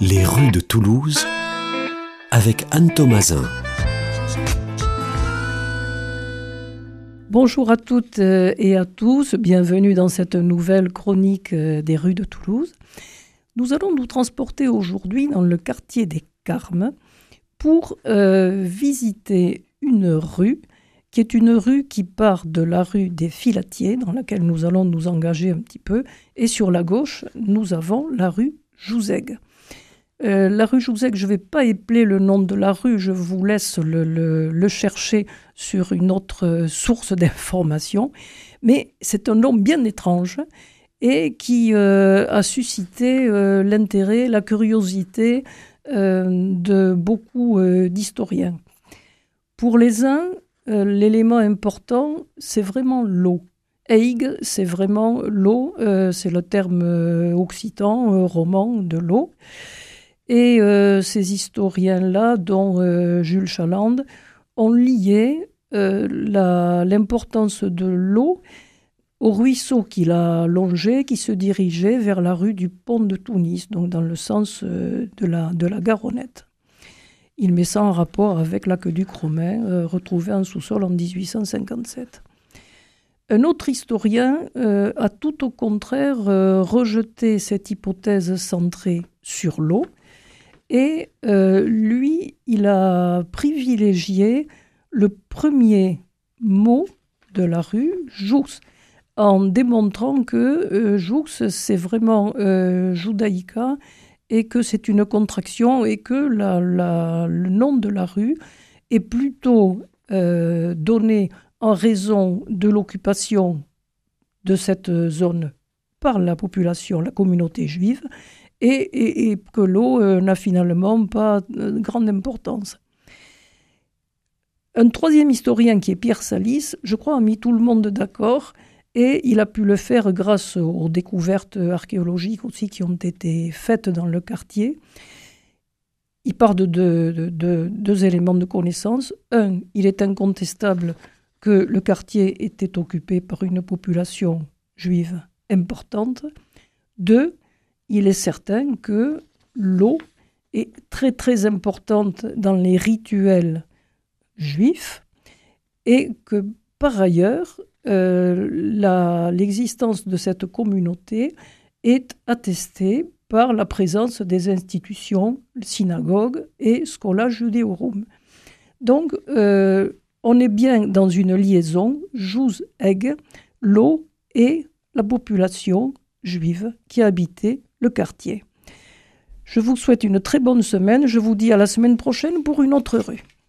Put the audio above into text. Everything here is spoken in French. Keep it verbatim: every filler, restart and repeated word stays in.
Les rues de Toulouse avec Anne Thomasin. Bonjour à toutes et à tous, bienvenue dans cette nouvelle chronique des rues de Toulouse. Nous allons nous transporter aujourd'hui dans le quartier des Carmes pour euh, visiter une rue qui est une rue qui part de la rue des Filatiers, dans laquelle nous allons nous engager un petit peu, et sur la gauche, nous avons la rue Jouzègue. Euh, la rue Jouzègue, je ne vais pas épeler le nom de la rue, je vous laisse le, le, le chercher sur une autre source d'information, mais c'est un nom bien étrange et qui euh, a suscité euh, l'intérêt, la curiosité euh, de beaucoup euh, d'historiens. Pour les uns, euh, l'élément important, c'est vraiment l'eau. Eigue, c'est vraiment l'eau, euh, c'est le terme euh, occitan, euh, roman de l'eau. Et euh, ces historiens-là, dont euh, Jules Chaland, ont lié euh, la, l'importance de l'eau au ruisseau qui l'a longé, qui se dirigeait vers la rue du Pont de Tunis, donc dans le sens euh, de, la, de la Garonnette. Il met ça en rapport avec l'aqueduc romain, euh, retrouvé en sous-sol en dix-huit cent cinquante-sept. Un autre historien euh, a tout au contraire euh, rejeté cette hypothèse centrée sur l'eau, et euh, lui, il a privilégié le premier mot de la rue, Joux, en démontrant que euh, Joux, c'est vraiment euh, Judaïka, et que c'est une contraction, et que la, la, le nom de la rue est plutôt euh, donné en raison de l'occupation de cette zone par la population, la communauté juive, et, et, et que l'eau euh, n'a finalement pas de grande importance. Un troisième historien qui est Pierre Salis, je crois, a mis tout le monde d'accord, et il a pu le faire grâce aux découvertes archéologiques aussi qui ont été faites dans le quartier. Il part de deux, de, de, deux éléments de connaissance. Un, il est incontestable que le quartier était occupé par une population juive importante. Deux, il est certain que l'eau est très très importante dans les rituels juifs et que par ailleurs, euh, la, l'existence de cette communauté est attestée par la présence des institutions, synagogues et scola judéorum. Donc, euh, on est bien dans une liaison, Jouz-Eigue, l'eau et la population juive qui habitait le quartier. Je vous souhaite une très bonne semaine. Je vous dis à la semaine prochaine pour une autre rue.